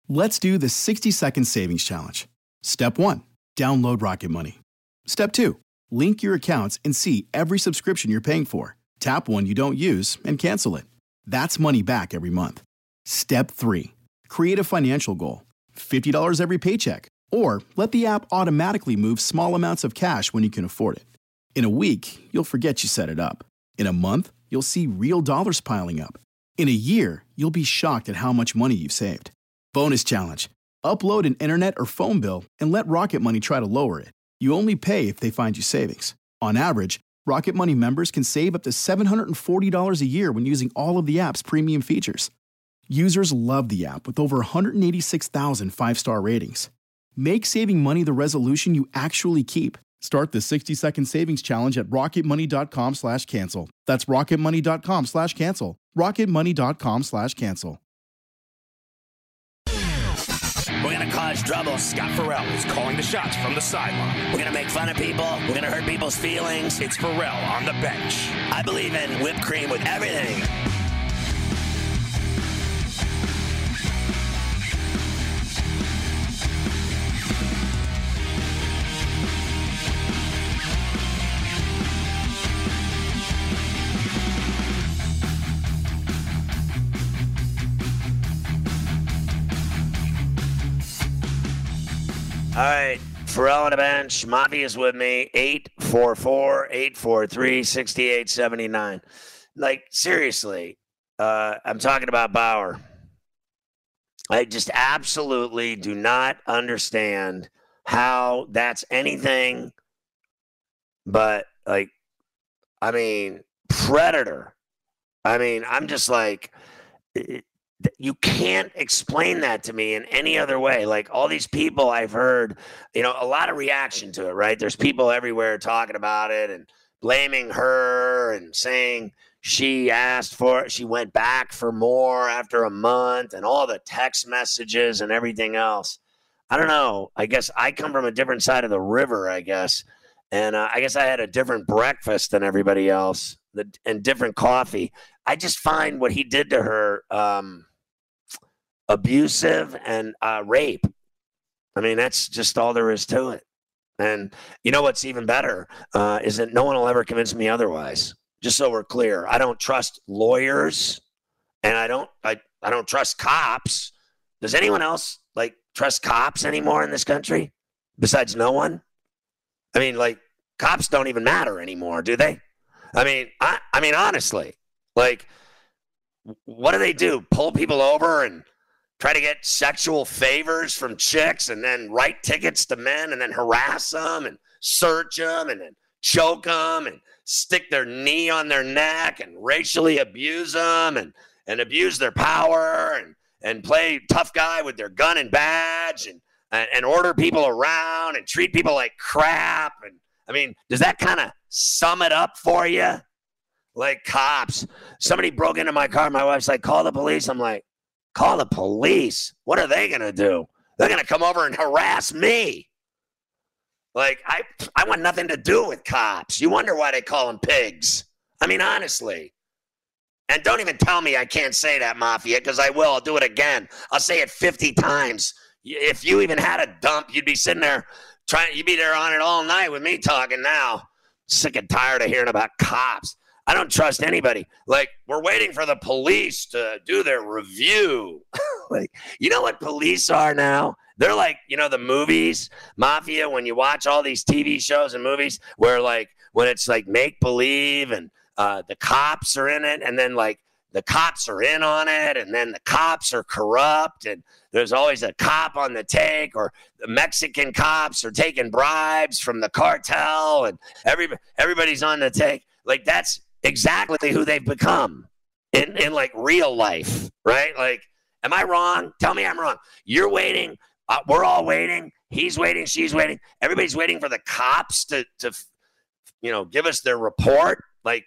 Let's do the 60-second savings challenge. Step 1, download Rocket Money. Step 2, link your accounts and see every subscription you're paying for. Tap one you don't use and cancel it. That's money back every month. Step 3, create a financial goal. $50 every paycheck. Or let the app automatically move small amounts of cash when you can afford it. In a week, you'll forget you set it up. In a month, you'll see real dollars piling up. In a year, you'll be shocked at how much money you've saved. Bonus challenge. Upload an internet or phone bill and let Rocket Money try to lower it. You only pay if they find you savings. On average, Rocket Money members can save up to $740 a year when using all of the app's premium features. Users love the app with over 186,000 five-star ratings. Make saving money the resolution you actually keep. Start the 60-second savings challenge at rocketmoney.com/cancel. That's rocketmoney.com/cancel. rocketmoney.com/cancel. We're going to cause trouble. Scott Farrell is calling the shots from the sideline. We're going to make fun of people. We're going to hurt people's feelings. It's Farrell on the bench. I believe in whipped cream with everything. All right, Farrell on the bench. Mafia's with me. 844-843-6879. Like, seriously, I'm talking about Bauer. I just absolutely do not understand how that's anything but, like, I mean, predator. I mean, I'm just like... You can't explain that to me in any other way. Like all these people I've heard, you know, a lot of reaction to it, right? There's people everywhere talking about it and blaming her and saying she asked for it. She went back for more after a month and all the text messages and everything else. I don't know. I guess I come from a different side of the river, I guess. And I guess I had a different breakfast than everybody else and different coffee. I just find what he did to her abusive and rape. I mean, that's just all there is to it. And you know what's even better is that no one will ever convince me otherwise. Just so we're clear, I don't trust lawyers, and I don't trust cops. Does anyone else like trust cops anymore in this country besides no one? I mean, like cops don't even matter anymore, do they? I mean, honestly, like, what do? Pull people over and try to get sexual favors from chicks and then write tickets to men and then harass them and search them and then choke them and stick their knee on their neck and racially abuse them and abuse their power and play tough guy with their gun and badge and order people around and treat people like crap. And I mean, does that kind of sum it up for you? Like cops. Somebody broke into my car. My wife's like, call the police. I'm like, call the police? What are they going to do? They're going to come over and harass me. Like, I want nothing to do with cops. You wonder why they call them pigs. I mean, honestly. And don't even tell me I can't say that, Mafia, because I will. I'll do it again. I'll say it 50 times. If you even had a dump, you'd be sitting there you'd be there on it all night with me talking now. Sick and tired of hearing about cops. I don't trust anybody. Like, we're waiting for the police to do their review. Like, you know what police are now? They're like, you know, the movies, Mafia, when you watch all these TV shows and movies where, like, when it's like make-believe and the cops are in it and then, like, the cops are in on it and then the cops are corrupt and there's always a cop on the take or the Mexican cops are taking bribes from the cartel and everybody's on the take. Like, that's exactly who they've become in like real life, right? Like, am I wrong? Tell me I'm wrong. You're waiting. We're all waiting. He's waiting. She's waiting. Everybody's waiting for the cops to you know, give us their report. Like,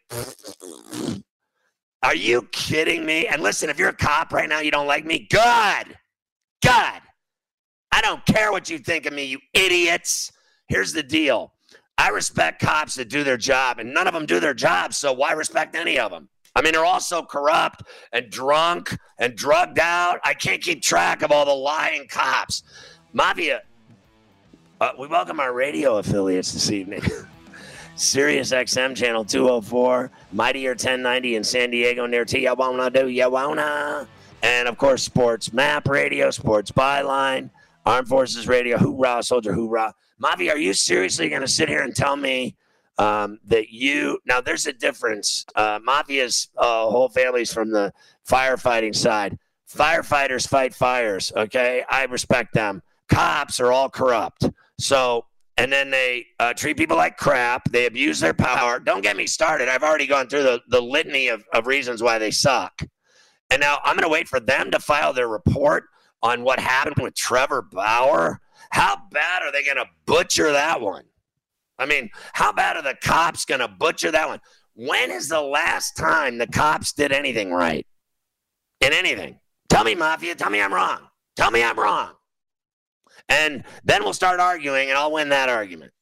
are you kidding me? And listen, if you're a cop right now, you don't like me. Good. I don't care what you think of me, you idiots. Here's the deal. I respect cops that do their job, and none of them do their job, so why respect any of them? I mean, they're all so corrupt and drunk and drugged out. I can't keep track of all the lying cops. Mafia, we welcome our radio affiliates this evening. Sirius XM channel 204, Mightier 1090 in San Diego near Tijuana, do you wanna? And, of course, Sports Map Radio, Sports Byline, Armed Forces Radio, hoorah, soldier, hoorah. Mafia, are you seriously going to sit here and tell me that you – now, there's a difference. Mafia's whole family's from the firefighting side. Firefighters fight fires, okay? I respect them. Cops are all corrupt. So – and then they treat people like crap. They abuse their power. Don't get me started. I've already gone through the litany of reasons why they suck. And now I'm going to wait for them to file their report on what happened with Trevor Bauer. How bad are they going to butcher that one? I mean, how bad are the cops going to butcher that one? When is the last time the cops did anything right? In anything? Tell me, Mafia. Tell me I'm wrong. Tell me I'm wrong. And then we'll start arguing, and I'll win that argument.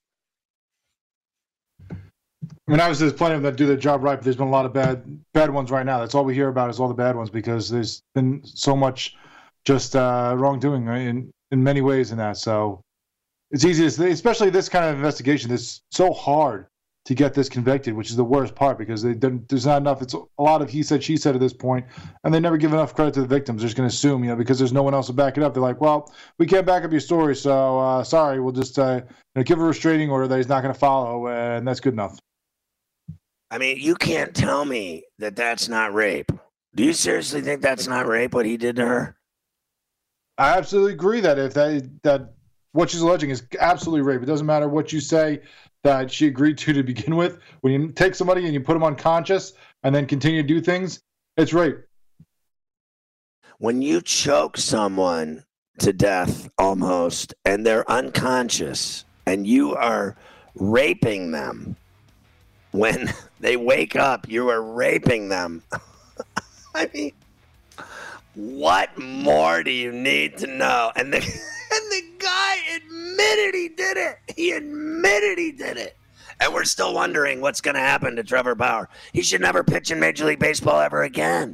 I mean, obviously, there's plenty of them that do their job right, but there's been a lot of bad ones right now. That's all we hear about is all the bad ones because there's been so much just wrongdoing in many ways in that. So it's easy to say, especially this kind of investigation. It's so hard to get this convicted, which is the worst part because there's not enough. It's a lot of he said, she said at this point, and they never give enough credit to the victims. They're just going to assume, because there's no one else to back it up. They're like, well, we can't back up your story, so sorry, we'll just give a restraining order that he's not going to follow, and that's good enough. I mean, you can't tell me that that's not rape. Do you seriously think that's not rape, what he did to her? I absolutely agree that if that what she's alleging is absolutely rape. It doesn't matter what you say that she agreed to begin with. When you take somebody and you put them unconscious and then continue to do things, it's rape. When you choke someone to death almost and they're unconscious and you are raping them, when they wake up, you are raping them. I mean, what more do you need to know? And the guy admitted he did it. He admitted he did it. And we're still wondering what's going to happen to Trevor Bauer. He should never pitch in Major League Baseball ever again.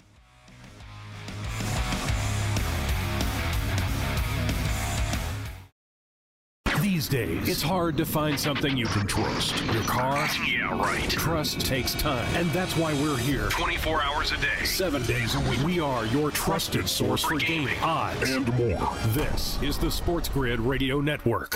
These days, it's hard to find something you can trust. Your car? Yeah, right. Trust takes time. And that's why we're here. 24 hours a day. 7 days a week. We are your trusted source for gaming, odds, and more. This is the Sports Grid Radio Network.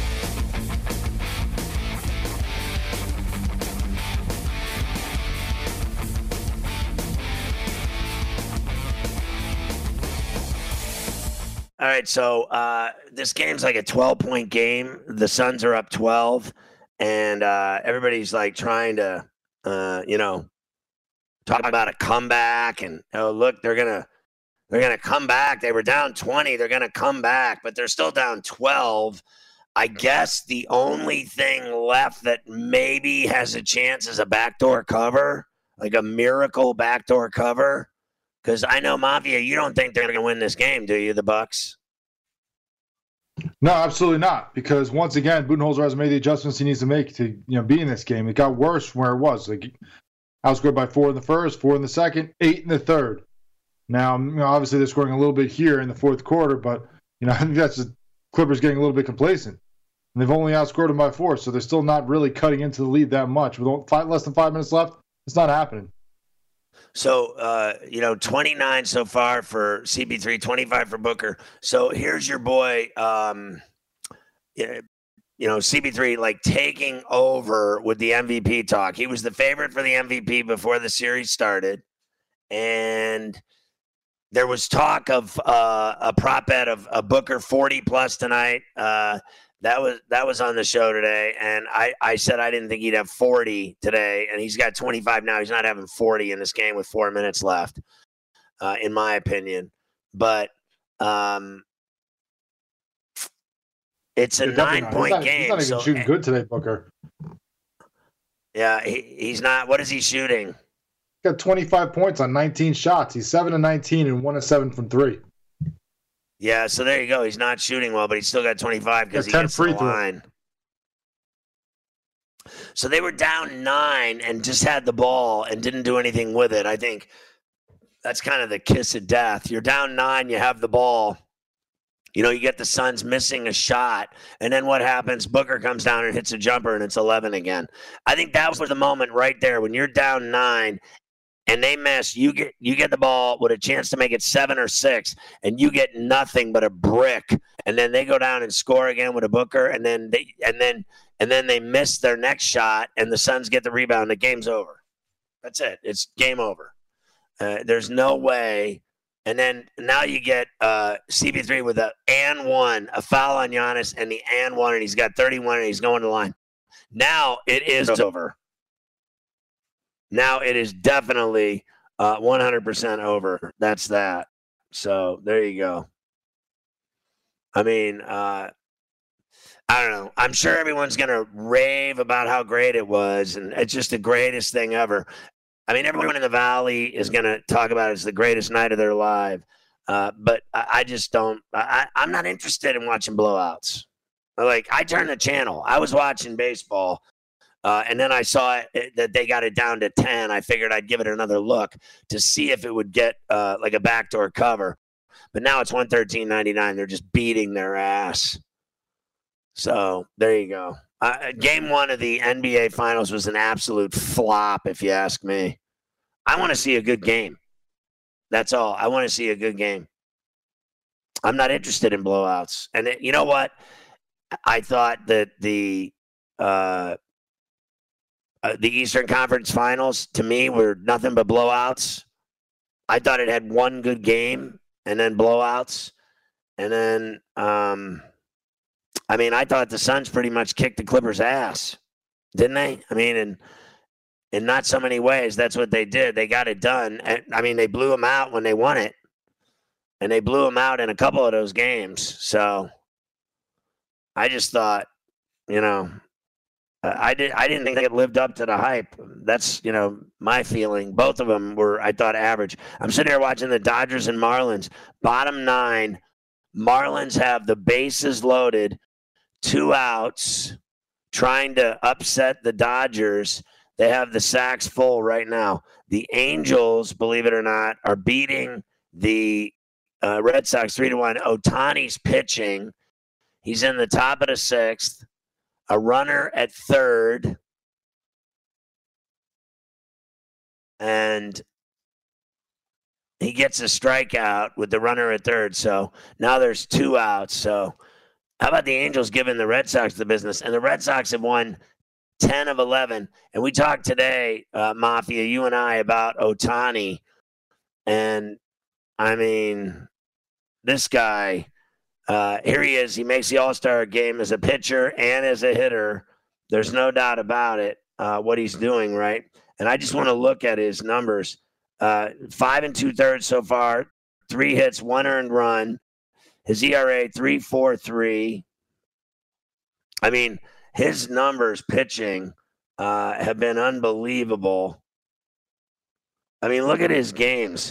All right, so this game's like a 12-point game. The Suns are up 12, and everybody's like trying to, talk about a comeback. And look, they're gonna come back. They were down 20. They're gonna come back, but they're still down 12. I guess the only thing left that maybe has a chance is a backdoor cover, like a miracle backdoor cover. Because I know, Mafia, you don't think they're going to win this game, do you, the Bucks? No, absolutely not. Because once again, Budenholzer hasn't made the adjustments he needs to make to be in this game. It got worse from where it was. Like outscored by 4 in the first, 4 in the second, 8 in the third. Now, obviously they're scoring a little bit here in the fourth quarter, but I think that's just Clippers getting a little bit complacent. And they've only outscored them by 4, so they're still not really cutting into the lead that much. With less than 5 minutes left, it's not happening. So, 29 so far for CP3, 25 for Booker. So here's your boy, CP3, like taking over with the MVP talk. He was the favorite for the MVP before the series started. And there was talk of a prop bet of a Booker 40 plus tonight. That was on the show today, and I said I didn't think he'd have 40 today, and he's got 25 now. He's not having 40 in this game with 4 minutes left, in my opinion. But it's a 9-point game. He's not even shooting good today, Booker. Yeah, he's not. What is he shooting? He's got 25 points on 19 shots. He's 7 of 19 and 1 of 7 from 3. Yeah, so there you go. He's not shooting well, but he's still got 25 because he gets to the line. So they were down 9 and just had the ball and didn't do anything with it. I think that's kind of the kiss of death. You're down 9, you have the ball. You get the Suns missing a shot, and then what happens? Booker comes down and hits a jumper, and it's 11 again. I think that was the moment right there when you're down 9 and they miss. You get the ball with a chance to make it 7 or 6, and you get nothing but a brick. And then they go down and score again with a Booker, and then they miss their next shot, and the Suns get the rebound. The game's over. That's it. It's game over. There's no way. And then now you get CP3 with a and one, a foul on Giannis, and the and one, and he's got 31, and he's going to the line. Now it is over. Now it is definitely 100% over. That's that. So there you go. I mean, I don't know. I'm sure everyone's going to rave about how great it was, and it's just the greatest thing ever. I mean, everyone in the Valley is going to talk about it as the greatest night of their life. But I just don't. I'm not interested in watching blowouts. I turned the channel. I was watching baseball, and then I saw that they got it down to 10. I figured I'd give it another look to see if it would get like a backdoor cover. But now it's 113.99. They're just beating their ass. So there you go. Game 1 of the NBA Finals was an absolute flop, if you ask me. I want to see a good game. That's all. I want to see a good game. I'm not interested in blowouts. And you know what? I thought that the Eastern Conference Finals, to me, were nothing but blowouts. I thought it had one good game and then blowouts. And then I thought the Suns pretty much kicked the Clippers' ass, didn't they? I mean, in not so many ways, that's what they did. They got it done. They blew them out when they won it, and they blew them out in a couple of those games. So I just thought, I didn't think it lived up to the hype. That's, my feeling. Both of them were, I thought, average. I'm sitting here watching the Dodgers and Marlins. Bottom 9, Marlins have the bases loaded, 2 outs, trying to upset the Dodgers. They have the sacks full right now. The Angels, believe it or not, are beating the Red Sox 3-1. Ohtani's pitching. He's in the top of the 6th. A runner at 3rd. And he gets a strikeout with the runner at 3rd. So now there's 2 outs. So how about the Angels giving the Red Sox the business? And the Red Sox have won 10 of 11. And we talked today, Mafia, you and I, about Ohtani. And, this guy, here he is. He makes the All-Star game as a pitcher and as a hitter. There's no doubt about it, what he's doing, right? And I just want to look at his numbers. 5 2/3 so far, 3 hits, 1 earned run. His ERA 3.43. His numbers pitching have been unbelievable. Look at his games.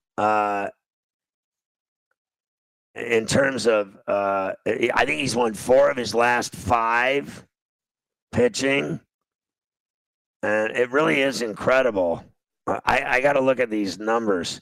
In terms of, I think he's won 4 of his last 5 pitching. And it really is incredible. I got to look at these numbers.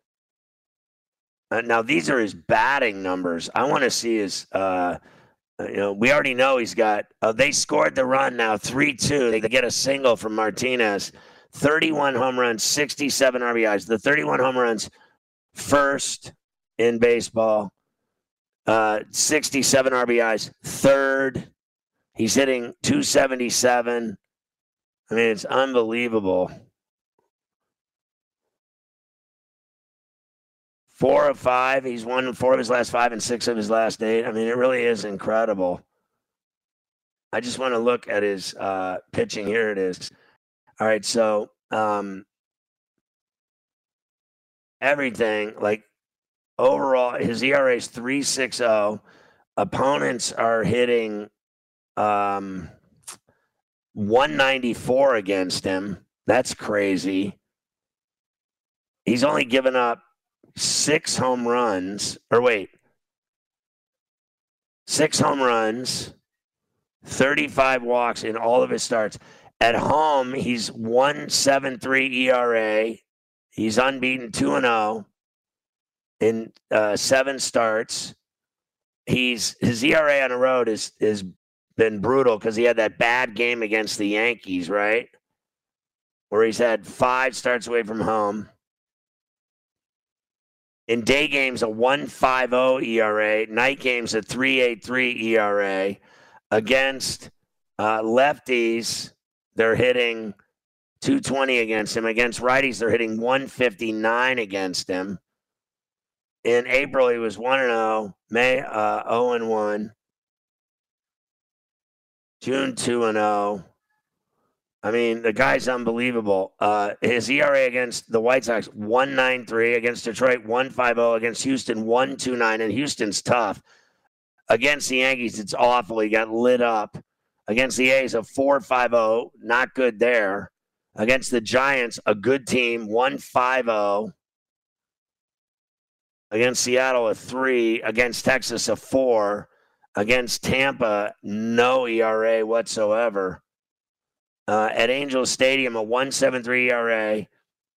Now, these are his batting numbers. I want to see his, we already know he's got, they scored the run now, 3-2. They get a single from Martinez. 31 home runs, 67 RBIs. The 31 home runs, first in baseball. 67 RBIs, 3rd. He's hitting 277. It's unbelievable. 4 of 5. He's won 4 of his last 5 and 6 of his last 8. It really is incredible. I just want to look at his pitching. Here it is. All right, so everything, overall, his ERA is 3.60. Opponents are hitting 194 against him. That's crazy. He's only given up 6 home runs. 6 home runs, 35 walks in all of his starts. At home, he's 1.73 ERA. He's unbeaten 2-0 in 7 starts. His ERA on the road is been brutal because he had that bad game against the Yankees, right? Where he's had 5 starts away from home. In day games, a 1.50 ERA. Night games, a 3.83 ERA. Against lefties, they're hitting 220 against him. Against righties, they're hitting 159 against him. In April, he was 1-0. May, 0-1. June, 2-0. I mean, the guy's unbelievable. His ERA against the White Sox, 1.93. Against Detroit, 1.50. Against Houston, 1.29. And Houston's tough. Against the Yankees, it's awful. He got lit up. Against the A's, a 4.50. Not good there. Against the Giants, a good team, 1.50. Against Seattle, a 3. Against Texas, a 4. Against Tampa, no ERA whatsoever. At Angels Stadium, a 1.73 ERA.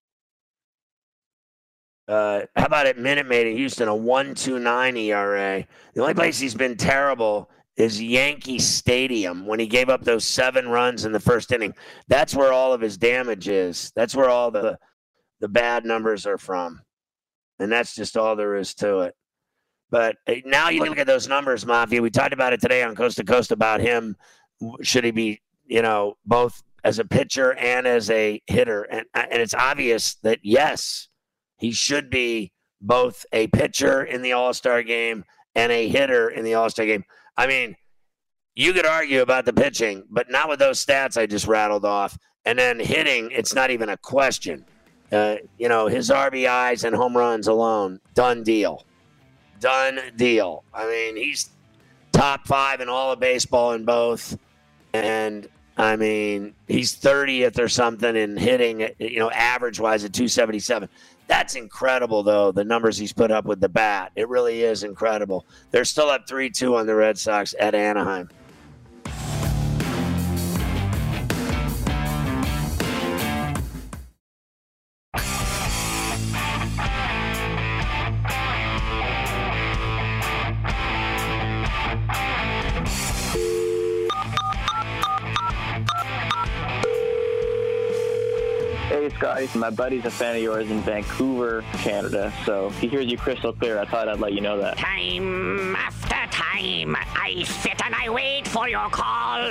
How about at Minute Maid in Houston, a 1.29 ERA? The only place he's been terrible is Yankee Stadium when he gave up those 7 runs in the first inning. That's where all of his damage is. That's where all the bad numbers are from. And that's just all there is to it. But now you look at those numbers, Mafia. We talked about it today on Coast to Coast about him. Should he be, both as a pitcher and as a hitter? And it's obvious that, yes, he should be both a pitcher in the All-Star game and a hitter in the All-Star game. I mean, you could argue about the pitching, but not with those stats I just rattled off. And then hitting, it's not even a question. His RBIs and home runs alone, done deal. Done deal. I mean, he's top 5 in all of baseball in both. And, I mean, he's 30th or something in hitting, average-wise at 277. That's incredible, though, the numbers he's put up with the bat. It really is incredible. They're still up 3-2 on the Red Sox at Anaheim. Hey, Scotty. My buddy's a fan of yours in Vancouver, Canada, so he hears you crystal clear. I thought I'd let you know that. Time after time, I sit and I wait for your call.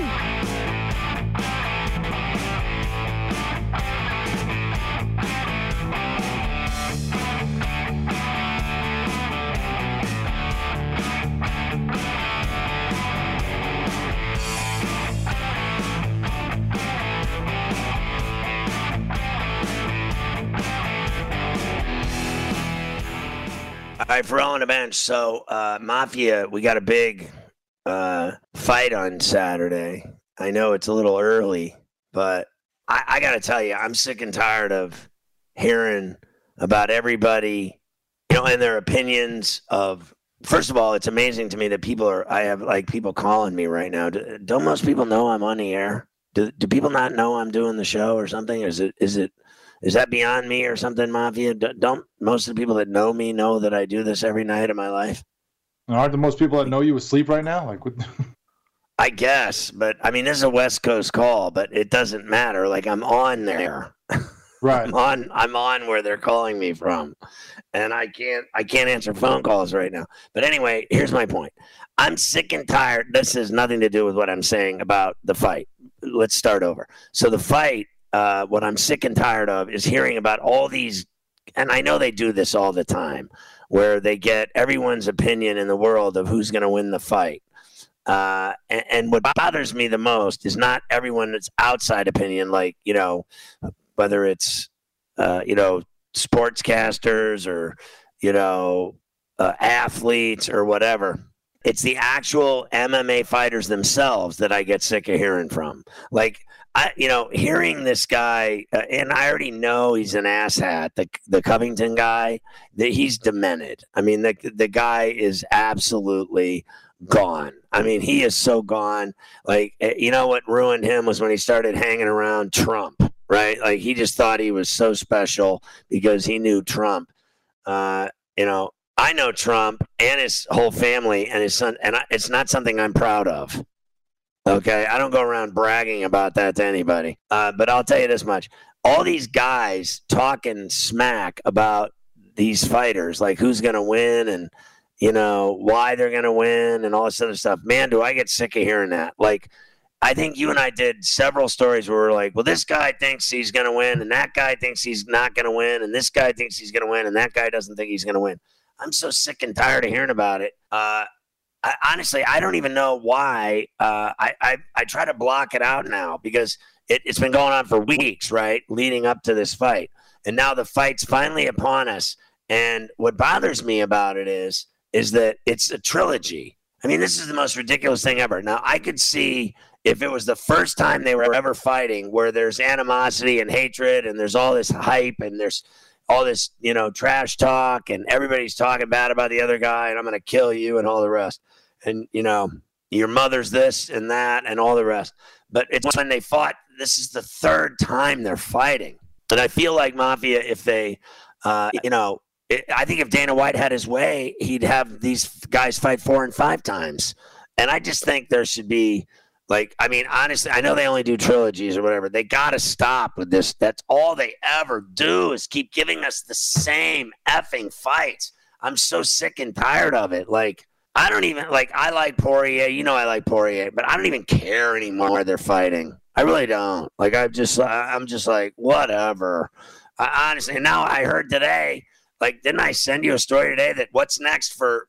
All right, Ferrall on the bench. So, Mafia, we got a big fight on Saturday. I know it's a little early, but I got to tell you, I'm sick and tired of hearing about everybody, and their opinions of. First of all, it's amazing to me that I have people calling me right now. Don't most people know I'm on the air? Do people not know I'm doing the show or something? Is that beyond me or something, Mafia? Don't most of the people that know me know that I do this every night of my life? Aren't the most people that know you asleep right now? What? I guess, but I mean, this is a West Coast call, but it doesn't matter. I'm on there. Right. I'm on where they're calling me from, and I can't answer phone calls right now. But anyway, here's my point. I'm sick and tired. This has nothing to do with what I'm saying about the fight. Let's start over. So the fight. What I'm sick and tired of is hearing about all these, and I know they do this all the time, where they get everyone's opinion in the world of who's going to win the fight. And what bothers me the most is not everyone's outside opinion, whether it's, sportscasters or, athletes or whatever. It's the actual MMA fighters themselves that I get sick of hearing from. Hearing this guy, and I already know he's an asshat, the Covington guy, that he's demented. I mean, the guy is absolutely gone. I mean, he is so gone. Like, you know what ruined him was when he started hanging around Trump, right? Like, he just thought he was so special because he knew Trump. You know, I know Trump and his whole family and his son, and it's not something I'm proud of. Okay, I don't go around bragging about that to anybody. But I'll tell you this much. All these guys talking smack about these fighters, like who's going to win and, you know, why they're going to win and all this other stuff. Man, do I get sick of hearing that. Like, I think you and I did several stories where we're like, well, this guy thinks he's going to win and that guy thinks he's not going to win and this guy thinks he's going to win and that guy doesn't think he's going to win. I'm so sick and tired of hearing about it. Honestly, I don't even know why. I try to block it out now because it's been going on for weeks, right, leading up to this fight. And now the fight's finally upon us. And what bothers me about it is that it's a trilogy. I mean, this is the most ridiculous thing ever. Now, I could see if it was the first time they were ever fighting where there's animosity and hatred and there's all this hype and there's all this, you know, trash talk and everybody's talking bad about the other guy and I'm going to kill you and all the rest. And, you know, your mother's this and that and all the rest. But it's when they fought, this is the third time they're fighting. And I feel like Mafia, if they, you know, I think if Dana White had his way, he'd have these guys fight 4 and 5 times. And I just think there should be, like, I mean, honestly, I know they only do trilogies or whatever. They got to stop with this. That's all they ever do is keep giving us the same effing fights. I'm so sick and tired of it. Like, I don't even, like, I like Poirier. You know I like Poirier. But I don't even care anymore they're fighting. I really don't. Like, I'm just like, whatever. Honestly, and now I heard today, like, didn't I send you a story today that what's next for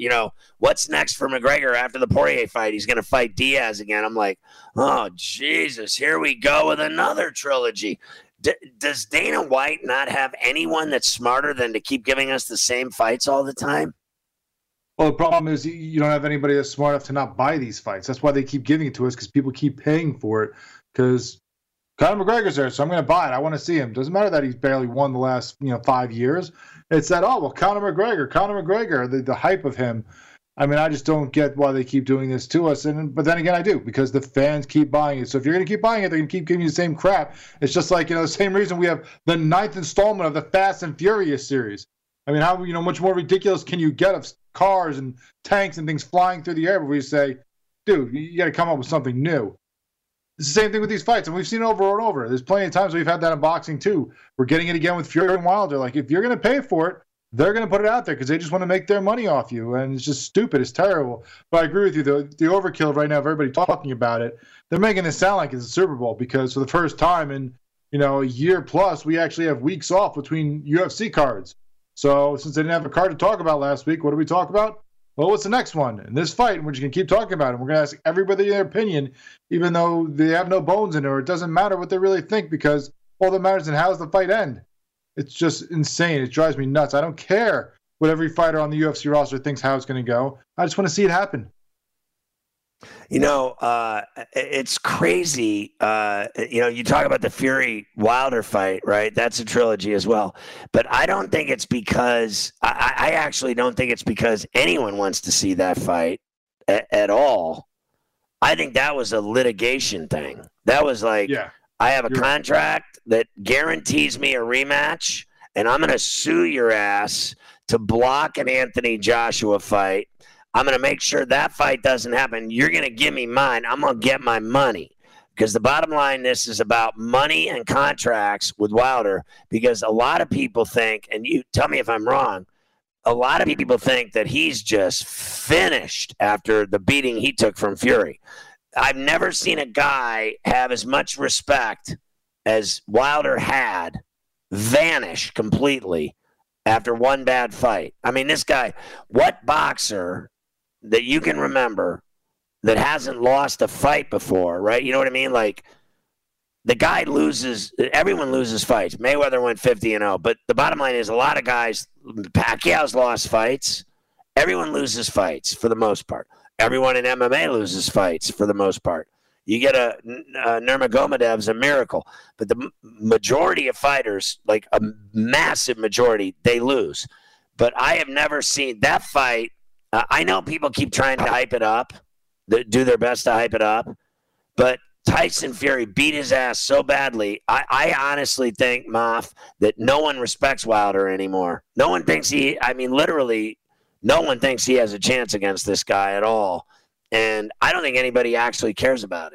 what's next for McGregor after the Poirier fight? He's going to fight Diaz again. I'm like, oh, Jesus, here we go with another trilogy. Does Dana White not have anyone that's smarter than to keep giving us the same fights all the time? Well, the problem is you don't have anybody that's smart enough to not buy these fights. That's why they keep giving it to us, because people keep paying for it. Because Conor McGregor's there, so I'm going to buy it. I want to see him. Doesn't matter that he's barely won the last 5 years. It's that, oh, well, Conor McGregor, the hype of him. I mean, I just don't get why they keep doing this to us. But then again, I do, because the fans keep buying it. So if you're going to keep buying it, they're going to keep giving you the same crap. It's just like, the same reason we have the 9th installment of the Fast and Furious series. I mean, how much more ridiculous can you get of cars and tanks and things flying through the air before you say, dude, you got to come up with something new. It's the same thing with these fights, and we've seen it over and over. There's plenty of times we've had that in boxing, too. We're getting it again with Fury and Wilder. Like, if you're going to pay for it, they're going to put it out there because they just want to make their money off you, and it's just stupid. It's terrible. But I agree with you. The overkill right now of everybody talking about it, they're making it sound like it's a Super Bowl because for the first time in, a year plus, we actually have weeks off between UFC cards. So since they didn't have a card to talk about last week, what do we talk about? Well, what's the next one? And this fight, and we're just going to keep talking about it. We're going to ask everybody their opinion, even though they have no bones in it, or it doesn't matter what they really think, because all that matters is how does the fight end. It's just insane. It drives me nuts. I don't care what every fighter on the UFC roster thinks how it's going to go. I just want to see it happen. It's crazy. You talk about the Fury Wilder fight, right? That's a trilogy as well. But I don't think it's because I actually don't think it's because anyone wants to see that fight at all. I think that was a litigation thing. That was like, I have a contract that guarantees me a rematch, and I'm going to sue your ass to block an Anthony Joshua fight. I'm going to make sure that fight doesn't happen. You're going to give me mine. I'm going to get my money. Because the bottom line, this is about money and contracts with Wilder. Because a lot of people think, and you tell me if I'm wrong, a lot of people think that he's just finished after the beating he took from Fury. I've never seen a guy have as much respect as Wilder had vanish completely after one bad fight. I mean, this guy, what boxer that you can remember that hasn't lost a fight before, right? You know what I mean? Like, the guy loses, everyone loses fights. Mayweather went 50-0, but the bottom line is a lot of guys, Pacquiao's lost fights. Everyone loses fights for the most part. Everyone in MMA loses fights for the most part. You get a Nurmagomedov's a miracle, but the majority of fighters, like a massive majority, they lose. But I have never seen that fight. I know people keep trying to hype it up, do their best to hype it up, but Tyson Fury beat his ass so badly. I honestly think, Moff, that no one respects Wilder anymore. No one thinks literally, no one thinks he has a chance against this guy at all. And I don't think anybody actually cares about it.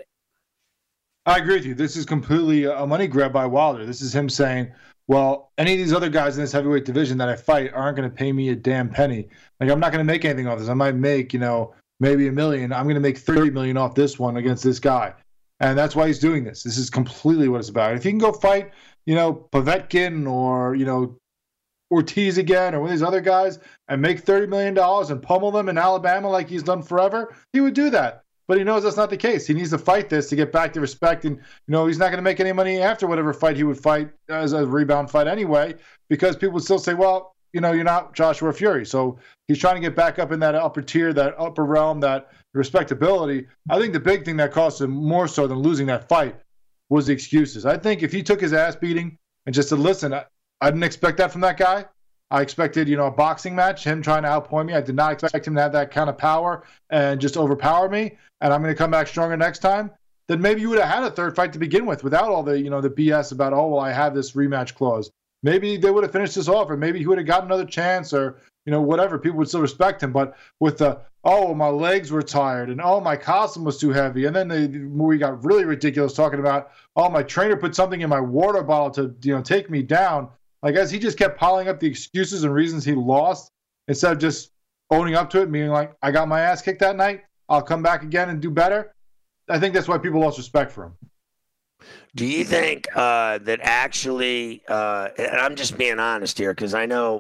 I agree with you. This is completely a money grab by Wilder. This is him saying, well, any of these other guys in this heavyweight division that I fight aren't going to pay me a damn penny. Like, I'm not going to make anything off this. I might make, maybe $1 million. I'm going to make $30 million off this one against this guy. And that's why he's doing this. This is completely what it's about. If he can go fight, Povetkin or, Ortiz again or one of these other guys and make $30 million and pummel them in Alabama like he's done forever, he would do that. But he knows that's not the case. He needs to fight this to get back to respect. And, he's not going to make any money after whatever fight he would fight as a rebound fight anyway, because people would still say, well, you're not Joshua Fury. So he's trying to get back up in that upper tier, that upper realm, that respectability. I think the big thing that cost him more so than losing that fight was the excuses. I think if he took his ass beating and just said, listen, I didn't expect that from that guy. I expected, a boxing match, him trying to outpoint me. I did not expect him to have that kind of power and just overpower me. And I'm going to come back stronger next time. Then maybe you would have had a third fight to begin with without all the, the BS about, I have this rematch clause. Maybe they would have finished this off, or maybe he would have got another chance, or, whatever. People would still respect him. But with the, my legs were tired, and my costume was too heavy. And then the movie got really ridiculous talking about, my trainer put something in my water bottle to, take me down. Like, as he just kept piling up the excuses and reasons he lost, instead of just owning up to it, meaning like, I got my ass kicked that night, I'll come back again and do better. I think that's why people lost respect for him. Do you think that actually, and I'm just being honest here, because I know,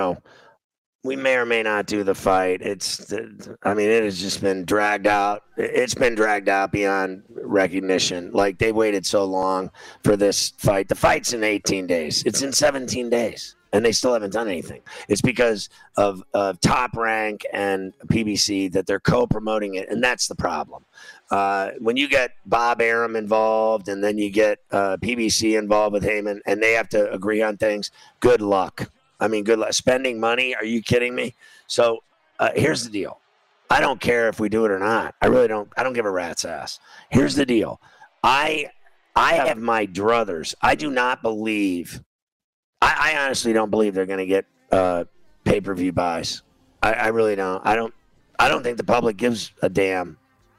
we may or may not do the fight. It has just been dragged out. It's been dragged out beyond recognition. Like, they waited so long for this fight. The fight's in 18 days. It's in 17 days, and they still haven't done anything. It's because of Top Rank and PBC that they're co-promoting it, and that's the problem. When you get Bob Arum involved, and then you get PBC involved with Heyman, and they have to agree on things, good luck. Good luck. Spending money? Are you kidding me? So here's the deal. I don't care if we do it or not. I really don't. I don't give a rat's ass. Here's the deal. I have my druthers. I do not believe. I honestly don't believe they're going to get pay-per-view buys. I really don't. I don't think the public gives a damn.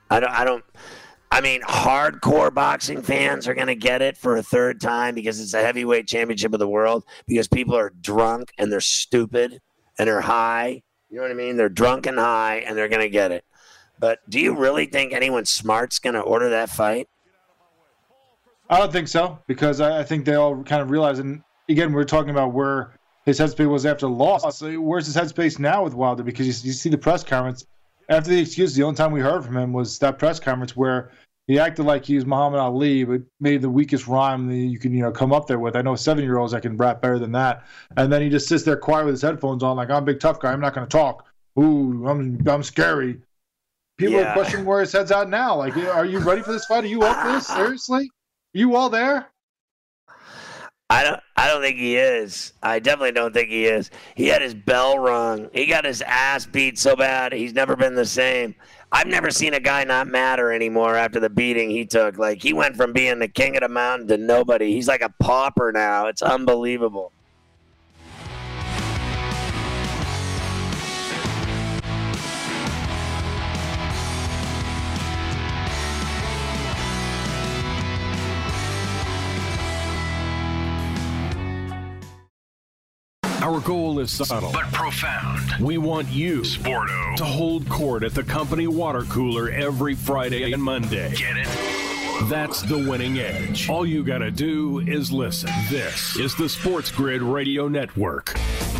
Hardcore boxing fans are going to get it for a third time because it's a heavyweight championship of the world, because people are drunk and they're stupid and they're high. You know what I mean? They're drunk and high, and they're going to get it. But do you really think anyone smart's going to order that fight? I don't think so, because I think they all kind of realize, and again, we're talking about where his headspace was after the loss. Where's his headspace now with Wilder? Because you see the press conference. After the excuse, the only time we heard from him was that press conference where he acted like he was Muhammad Ali, but made the weakest rhyme that you can, come up there with. I know 7-year-olds that can rap better than that. And then he just sits there quiet with his headphones on, like, I'm a big tough guy. I'm not going to talk. Ooh, I'm scary. People are questioning where his head's at now. Like, are you ready for this fight? Are you up for this? Seriously? Are you all there? I don't think he is. I definitely don't think he is. He had his bell rung. He got his ass beat so bad, he's never been the same. I've never seen a guy not matter anymore after the beating he took. Like, he went from being the king of the mountain to nobody. He's like a pauper now. It's unbelievable. Our goal is subtle but profound. We want you, Sporto, to hold court at the company water cooler every Friday and Monday. Get it? That's the winning edge. All you gotta do is listen. This is the Sports Grid Radio Network.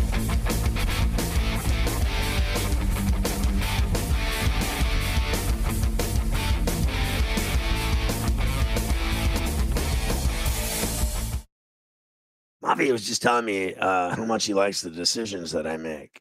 Mavi was just telling me how much he likes the decisions that I make.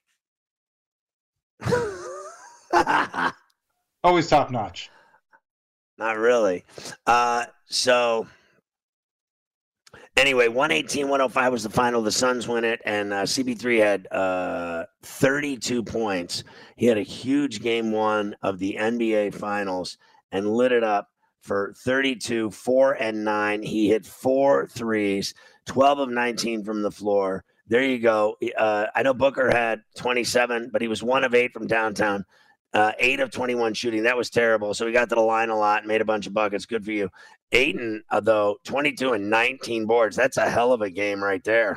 Always top notch. Not really. So Anyway, 118-105 was the final. The Suns win it, and CP3 had 32 points. He had a huge game one of the NBA Finals and lit it up for 32, 4 and 9. He hit 4 threes, 12 of 19 from the floor. There you go. I know Booker had 27, but he was 1 of 8 from downtown. 8 of 21 shooting. That was terrible. So he got to the line a lot, made a bunch of buckets. Good for you. Ayton, though, 22 and 19 boards. That's a hell of a game right there.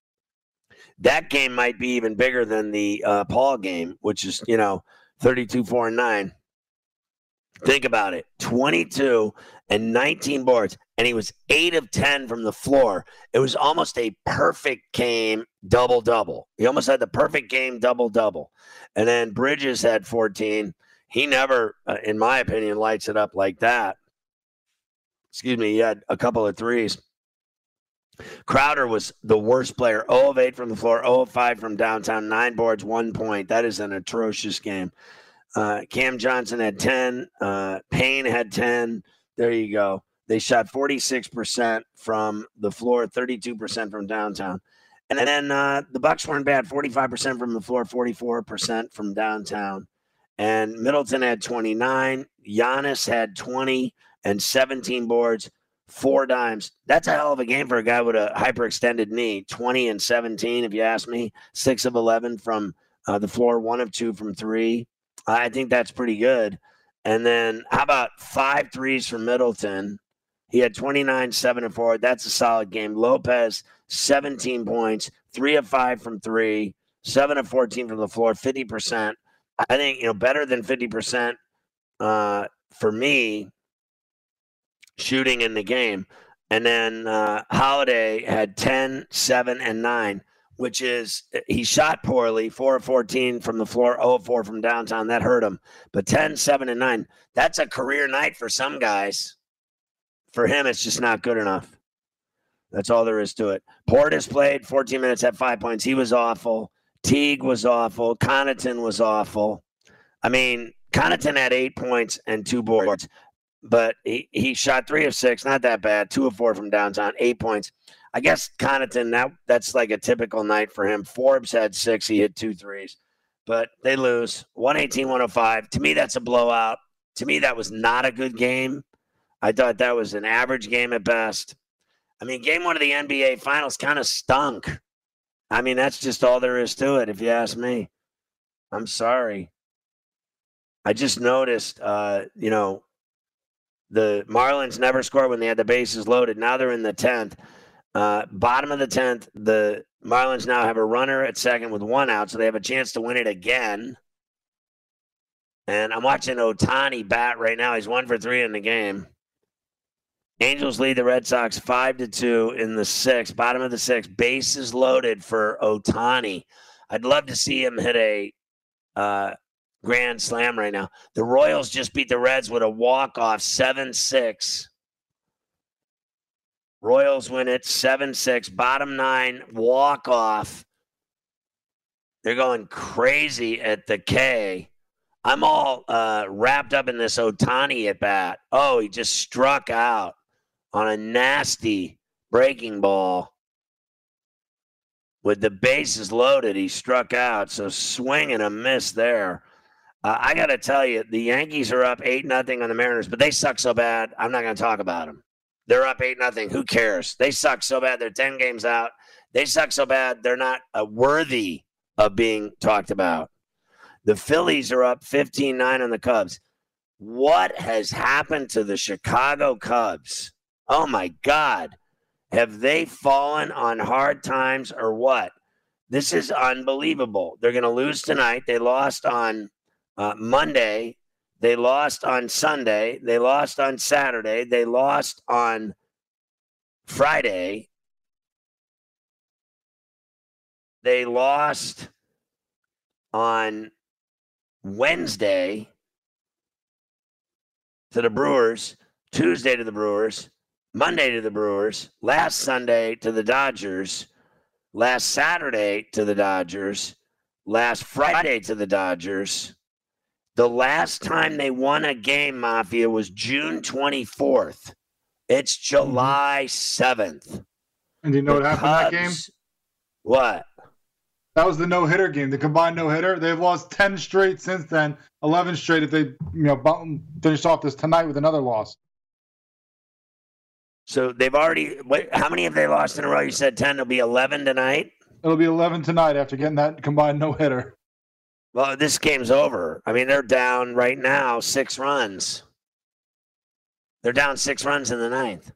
That game might be even bigger than the Paul game, which is, 32, 4, and 9. Think about it. 22 and 19 boards, and he was 8 of 10 from the floor. It was almost a perfect game double-double. He almost had the perfect game double-double. And then Bridges had 14. He never, in my opinion, lights it up like that. Excuse me, he had a couple of threes. Crowder was the worst player. 0 of 8 from the floor, 0 of 5 from downtown, 9 boards, 1 point. That is an atrocious game. Cam Johnson had 10. Payne had 10. There you go. They shot 46% from the floor, 32% from downtown. And then the Bucks weren't bad, 45% from the floor, 44% from downtown. And Middleton had 29. Giannis had 20 and 17 boards, 4 dimes. That's a hell of a game for a guy with a hyperextended knee. 20 and 17, if you ask me. 6 of 11 from the floor, 1 of 2 from 3. I think that's pretty good. And then how about 5 threes from Middleton? He had 29, 7 and 4. That's a solid game. Lopez, 17 points, 3 of 5 from 3, 7 of 14 from the floor, 50%. I think, better than 50% for me shooting in the game. And then Holiday had 10, 7, and 9, which is he shot poorly, 4 of 14 from the floor, 0 of 4 from downtown. That hurt him. But 10, 7, and 9, that's a career night for some guys. For him, it's just not good enough. That's all there is to it. Portis played 14 minutes, had 5 points. He was awful. Teague was awful. Connaughton was awful. I mean, Connaughton had 8 points and 2 boards, but he shot 3 of 6, not that bad. 2 of 4 from downtown, 8 points. I guess Connaughton, that's like a typical night for him. Forbes had 6. He hit 2 threes. But they lose. 118-105. To me, that's a blowout. To me, that was not a good game. I thought that was an average game at best. I mean, game 1 of the NBA Finals kind of stunk. I mean, that's just all there is to it, if you ask me. I'm sorry. I just noticed, the Marlins never scored when they had the bases loaded. Now they're in the 10th. Bottom of the 10th, the Marlins now have a runner at second with 1 out, so they have a chance to win it again. And I'm watching Ohtani bat right now. He's 1 for 3 in the game. Angels lead the Red Sox 5-2 in the 6th. Bottom of the 6th, bases loaded for Ohtani. I'd love to see him hit a grand slam right now. The Royals just beat the Reds with a walk-off 7-6. Royals win it 7-6. Bottom 9, walk-off. They're going crazy at the K. I'm all wrapped up in this Ohtani at bat. Oh, he just struck out on a nasty breaking ball. With the bases loaded, he struck out. So swing and a miss there. I got to tell you, the Yankees are up 8-0 on the Mariners, but they suck so bad, I'm not going to talk about them. They're up 8-0. Who cares? They suck so bad. They're 10 games out. They suck so bad, they're not worthy of being talked about. The Phillies are up 15-9 on the Cubs. What has happened to the Chicago Cubs? Oh, my God. Have they fallen on hard times or what? This is unbelievable. They're going to lose tonight. They lost on Monday. They lost on Sunday. They lost on Saturday. They lost on Friday. They lost on Wednesday to the Brewers, Tuesday to the Brewers, Monday to the Brewers, last Sunday to the Dodgers, last Saturday to the Dodgers, last Friday to the Dodgers. The last time they won a game, Mafia, was June 24th. It's July 7th. And do you know what happened in that game? What? That was the no-hitter game, the combined no-hitter. They've lost 10 straight since then, 11 straight if they finish off this tonight with another loss. So they've already – how many have they lost in a row? You said 10. It'll be 11 tonight? It'll be 11 tonight after getting that combined no-hitter. Well, this game's over. I mean, they're down right now 6 runs. They're down 6 runs in the ninth.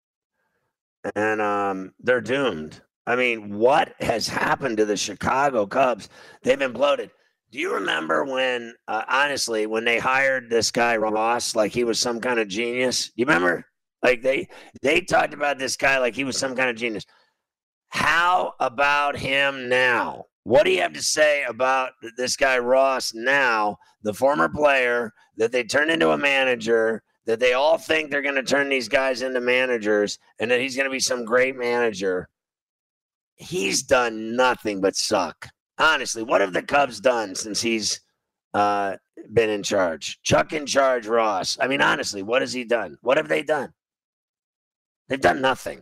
And they're doomed. I mean, what has happened to the Chicago Cubs? They've imploded. Do you remember when, honestly, when they hired this guy Ross, like he was some kind of genius? Do you remember? Like they talked about this guy like he was some kind of genius. How about him now? What do you have to say about this guy Ross now, the former player that they turned into a manager, that they all think they're going to turn these guys into managers, and that he's going to be some great manager? He's done nothing but suck. Honestly, what have the Cubs done since he's been in charge? Chuck in charge, Ross. I mean, honestly, what has he done? What have they done? They've done nothing.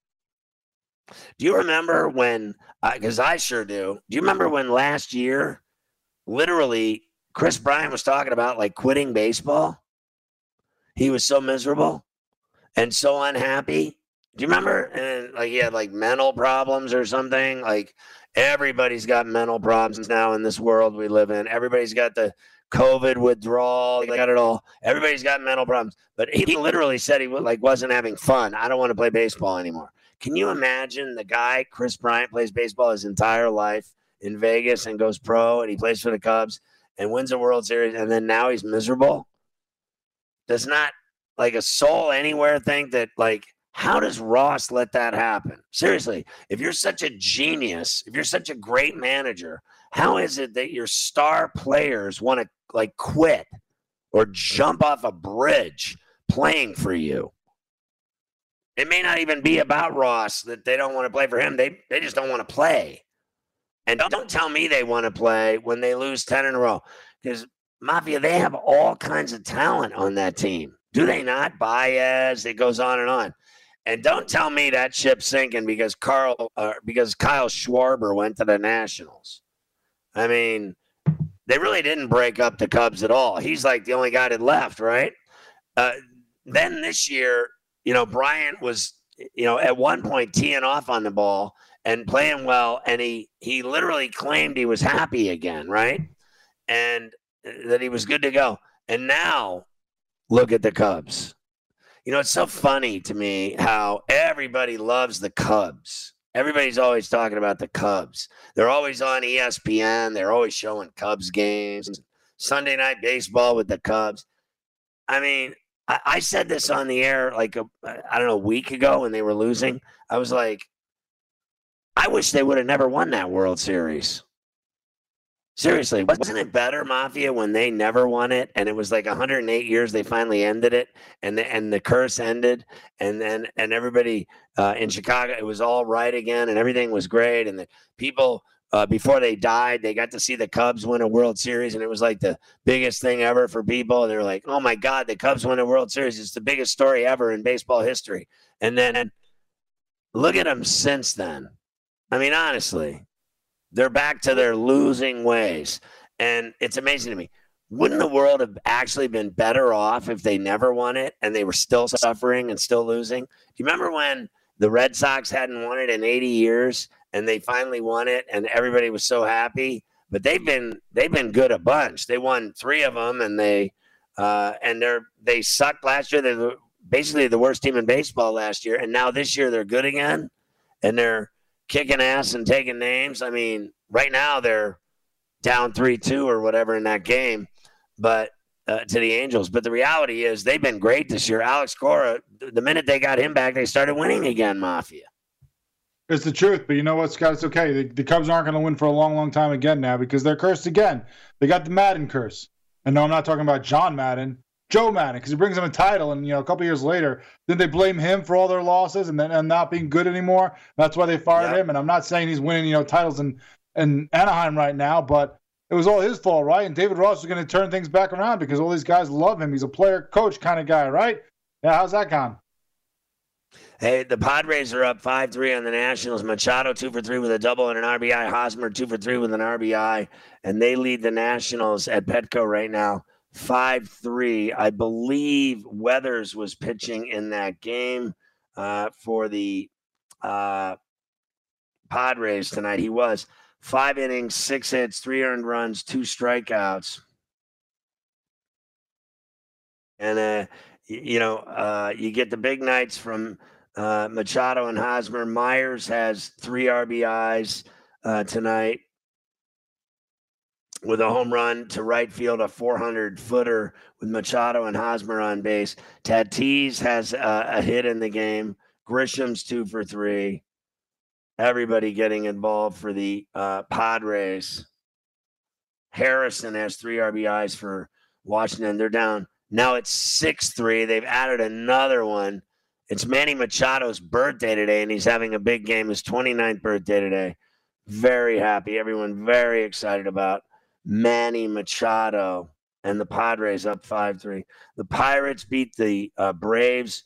Do you remember when, because I sure do, you remember when last year, literally, Chris Bryant was talking about like quitting baseball? He was so miserable and so unhappy. Do you remember? And like he had like mental problems or something. Like everybody's got mental problems now in this world we live in. Everybody's got the COVID withdrawal. They got it all. Everybody's got mental problems. But he literally said he wasn't having fun. I don't want to play baseball anymore. Can you imagine the guy, Chris Bryant, plays baseball his entire life in Vegas and goes pro, and he plays for the Cubs and wins a World Series, and then now he's miserable? Does not like a soul anywhere think that like, how does Ross let that happen? Seriously, if you're such a genius, if you're such a great manager, how is it that your star players want to like quit or jump off a bridge playing for you? It may not even be about Ross that they don't want to play for him. They just don't want to play. And don't tell me they want to play when they lose 10 in a row. Because, Mafia, they have all kinds of talent on that team. Do they not? Baez, it goes on and on. And don't tell me that ship's sinking because Kyle Schwarber went to the Nationals. I mean, they really didn't break up the Cubs at all. He's like the only guy that left, right? Then this year, Bryant was, at one point teeing off on the ball and playing well, and he literally claimed he was happy again, right? And that he was good to go. And now, look at the Cubs. It's so funny to me how everybody loves the Cubs. Everybody's always talking about the Cubs. They're always on ESPN. They're always showing Cubs games. Sunday Night Baseball with the Cubs. I mean, I said this on the air like, a week ago when they were losing. I was like, I wish they would have never won that World Series. Seriously, wasn't it better, Mafia, when they never won it, and it was like 108 years they finally ended it, and the curse ended, and everybody in Chicago, it was all right again, and everything was great, and the people before they died, they got to see the Cubs win a World Series, and it was like the biggest thing ever for people, and they were like, oh my God, the Cubs win a World Series, it's the biggest story ever in baseball history, and then look at them since then. I mean, honestly. They're back to their losing ways. And it's amazing to me. Wouldn't the world have actually been better off if they never won it and they were still suffering and still losing? Do you remember when the Red Sox hadn't won it in 80 years and they finally won it and everybody was so happy? But they've been good a bunch. They won 3 of them and they sucked last year. They're basically the worst team in baseball last year. And now this year they're good again and they're kicking ass and taking names. I mean, right now they're down 3-2 or whatever in that game, but to the Angels. But the reality is they've been great this year. Alex Cora, the minute they got him back, they started winning again, Mafia. It's the truth, but you know what, Scott? It's okay. The Cubs aren't going to win for a long, long time again now because they're cursed again. They got the Madden curse. And no, I'm not talking about John Madden. Joe Madden, because he brings them a title, and a couple years later, then they blame him for all their losses and not being good anymore. That's why they fired him. And I'm not saying he's winning, titles in Anaheim right now, but it was all his fault, right? And David Ross is going to turn things back around because all these guys love him. He's a player-coach kind of guy, right? Yeah, how's that gone? Hey, the Padres are up 5-3 on the Nationals. Machado 2 for 3 with a double and an RBI. Hosmer 2 for 3 with an RBI, and they lead the Nationals at Petco right now 5-3. I believe Weathers was pitching in that game for the Padres tonight. He was 5 innings, 6 hits, 3 earned runs, 2 strikeouts. And, you get the big nights from Machado and Hosmer. Myers has 3 RBIs tonight with a home run to right field, a 400-footer with Machado and Hosmer on base. Tatis has a hit in the game. Grisham's 2 for 3. Everybody getting involved for the Padres. Harrison has 3 RBIs for Washington. They're down. Now it's 6-3. They've added another one. It's Manny Machado's birthday today, and he's having a big game. His 29th birthday today. Very happy. Everyone very excited about Manny Machado, and the Padres up 5-3. The Pirates beat the Braves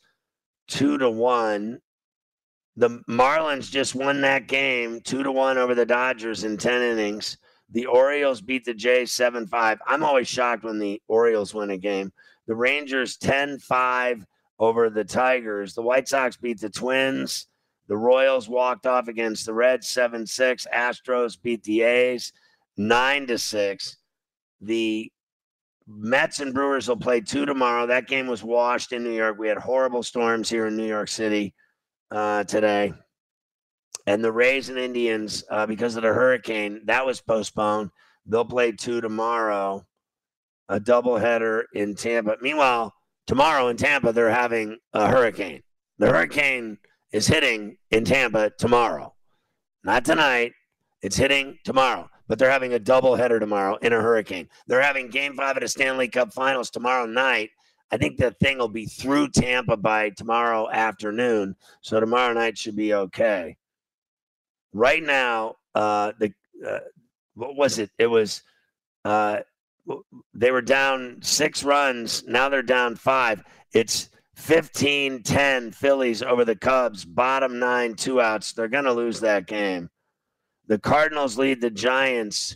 2-1. The Marlins just won that game 2-1 over the Dodgers in 10 innings. The Orioles beat the Jays 7-5. I'm always shocked when the Orioles win a game. The Rangers 10-5 over the Tigers. The White Sox beat the Twins. The Royals walked off against the Reds 7-6. Astros beat the A's 9-6. The Mets and Brewers will play 2 tomorrow. That game was washed in New York. We had horrible storms here in New York City today. And the Rays and Indians, because of the hurricane, that was postponed. They'll play 2 tomorrow, a doubleheader in Tampa. Meanwhile, tomorrow in Tampa, they're having a hurricane. The hurricane is hitting in Tampa tomorrow. Not tonight. It's hitting tomorrow. But they're having a doubleheader tomorrow in a hurricane. They're having Game 5 of the Stanley Cup Finals tomorrow night. I think the thing will be through Tampa by tomorrow afternoon. So tomorrow night should be okay. Right now, what was it? It was they were down 6 runs. Now they're down 5. It's 15-10 Phillies over the Cubs. Bottom 9, 2 outs. They're going to lose that game. The Cardinals lead the Giants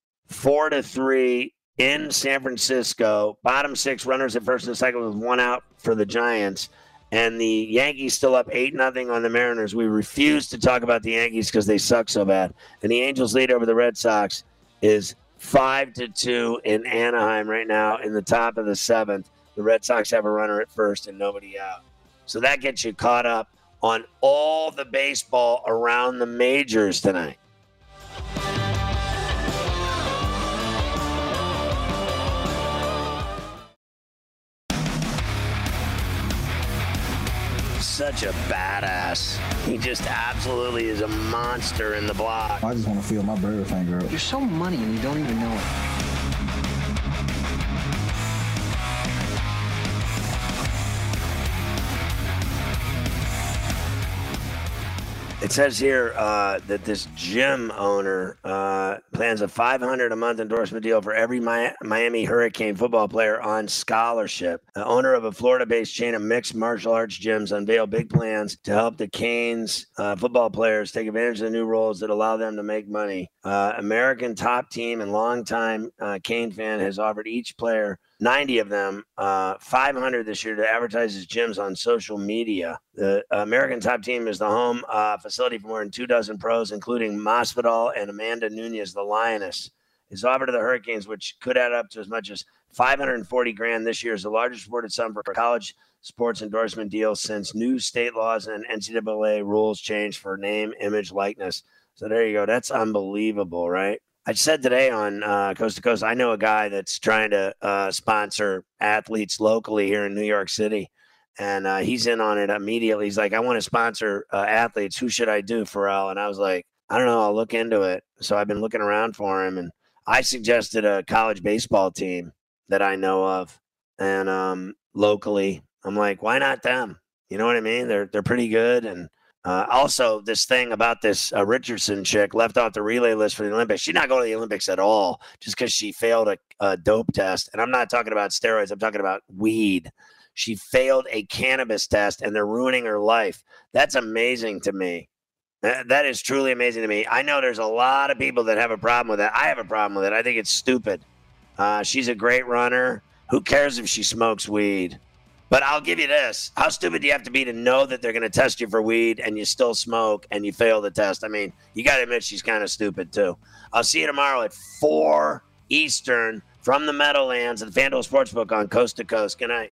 4-3 in San Francisco. Bottom 6 runners at first and second with 1 out for the Giants. And the Yankees still up 8-0 on the Mariners. We refuse to talk about the Yankees because they suck so bad. And the Angels' lead over the Red Sox is 5-2 in Anaheim right now in the top of the 7th. The Red Sox have a runner at first and nobody out. So that gets you caught up on all the baseball around the majors tonight. Such a badass. He just absolutely is a monster in the block. I just want to feel my bird finger up. You're so money and you don't even know it. It says here that this gym owner plans a $500 a month endorsement deal for every Miami Hurricane football player on scholarship. The owner of a Florida-based chain of mixed martial arts gyms unveiled big plans to help the Canes football players take advantage of the new rules that allow them to make money. American Top Team and longtime Cane fan has offered each player 90 of them, 500 this year, to advertise his gyms on social media. The American Top Team is the home facility for more than 24 pros, including Masvidal and Amanda Nunes, the Lioness. His offer to the Hurricanes, which could add up to as much as $540,000 this year, is the largest reported sum for college sports endorsement deals since new state laws and NCAA rules changed for name, image, likeness. So there you go. That's unbelievable, right? I said today on Coast to Coast, I know a guy that's trying to sponsor athletes locally here in New York City, and he's in on it immediately. He's like, I want to sponsor athletes. Who should I do, Pharrell? And I was like, I don't know. I'll look into it. So I've been looking around for him, and I suggested a college baseball team that I know of, and locally, I'm like, why not them? You know what I mean? They're pretty good, and also, this thing about this Richardson chick left off the relay list for the Olympics. She's not going to the Olympics at all just because she failed a dope test. And I'm not talking about steroids. I'm talking about weed. she failed a cannabis test and they're ruining her life. That's amazing to me. That is truly amazing to me. I know there's a lot of people that have a problem with that. I have a problem with it. I think it's stupid. She's a great runner. Who cares if she smokes weed? But I'll give you this. How stupid do you have to be to know that they're going to test you for weed and you still smoke and you fail the test? I mean, you got to admit she's kind of stupid, too. I'll see you tomorrow at 4 Eastern from the Meadowlands at the FanDuel Sportsbook on Coast to Coast. Good night.